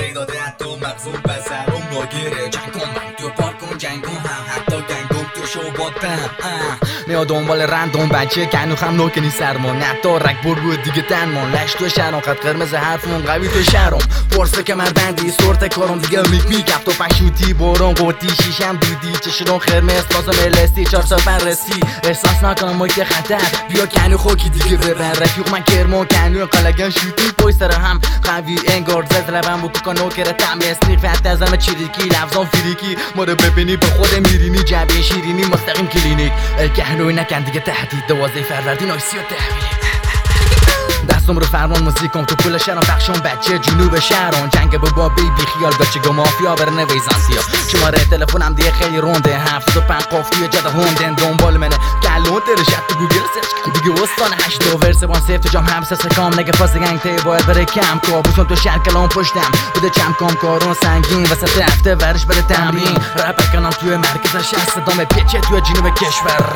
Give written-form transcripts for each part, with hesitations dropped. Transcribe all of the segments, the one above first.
داده حتی مغزون بسرم ناگیره جنگ کن من تو پارک کن جنگون هم حتی گنگم تو شو بادم نیا دنبال رندون بچه کنو خم نوکنی سرمان نتا رک برگو دیگه تنمان لش تو شهران خط قرمز حرفمون قوی تو شهرم پرسه که من بندی سورت کارم دیگه میک تو پشوتی برون قوتی شیشم دودی چشرون قرمز بازم الستی 4 سال رسی احساس نکنم محیط خطر بیا کنو خوکی دیگه ببر رفیق من کرمون کنو قلگن شوتی پای سر هم قوی انگار زد لبم بکو کنو کره تم اسنیف حت ازم چیریکی لفظان فریکی ما رو ببینی به خود میرینی جبه شیرینی مستقیم کلینیک کنوی نکن دیگه تهدید 12 فروردین آیسی و تحویلی دستم رو فرمان موزیکم تو پول شهرم بخشم بچه جنوب شهران جنگ با بیبی خیال بچه گو مافیا بر نویزانسیا شماره تلفنم دیگه خیلی رونده 75 قافیه جده هوندن دنبال منه گلون ترشت تو گوگل سرچ کن دیگه استان 8 ورس بان سیف تو جام همسه سکام نگه فاز گنگ تی باید بره کم کابوسم تو شهر کلام پشتم بده چم کام کارون سنگین وسط هفته ورش بده تمرین رپ کنم توی مرکز شهر صدام پیچه توی جنوب کشور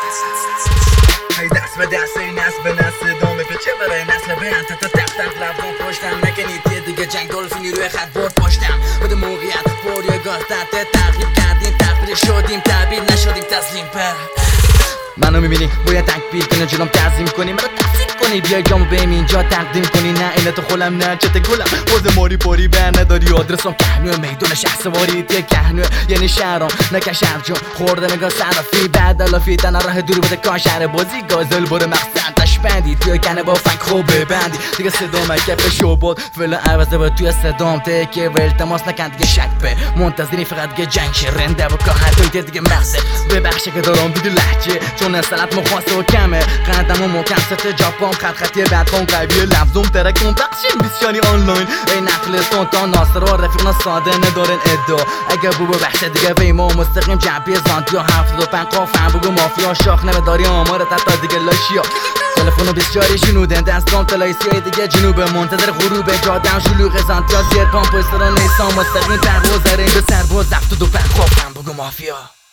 دست به دست این نسل به نسل دامه پیچه برای نسل بیان تا تفتم لبون پشتم نکنید دیگه جنگ دلفینی روی خط برد پشتم بده موقعیت فوری گاز تحت تغییر کردیم تغییر شدیم تعبیر نشدیم تسلیم پر منو میبینی باید تکبیر کنی جلوم تعظیم کنی منو تفسیر کنی بیا جامو بهم اینجا تقدیم کنی نه اینه خولم نه چته گلم باز ماری پاری بر نداری آدرسم کهنو میدون شخص سواری دیگه کهنو یعنی شهرام نکه شهر جون خورده نگاه صرفی بعد الافی تن راه دور بده کار شهر بازی گازل بره مقصد تاش بندی توی کنه با فنگ خوب ببندی دیگه صدام کف شو بود فعلا عوضه با توی صدام تکه ول تماس نکن دیگه شک به منتظری فقط دیگه جنگ شه رنده و که حتی دیگه مقصد ببخشه که دارم دیگه لهجه چون اصالت مخواسته و کمه قدم و محکم ست جاپام خطی بدخون قویه لفظم ترکم بخشیم بیسیانی آنلاین ای نقل سلطان ناصر و رفیقنا ساده ندارن ادعا اگه بو بخش دیگه ویما مستقیم جنبی زانتیا 75 قافم بگو مافیا شاخ نمیداری آمار تا دیگه لاشیا تلفنو بسیاری شنودن دستام تلایسیای دیگه جنوب منتظر غروب جادم شلوغ زانتیا زیر پام پشت سر نیستم مستقیم پرواز رنگ به سرباز دفت و دو قافم بگو مافیا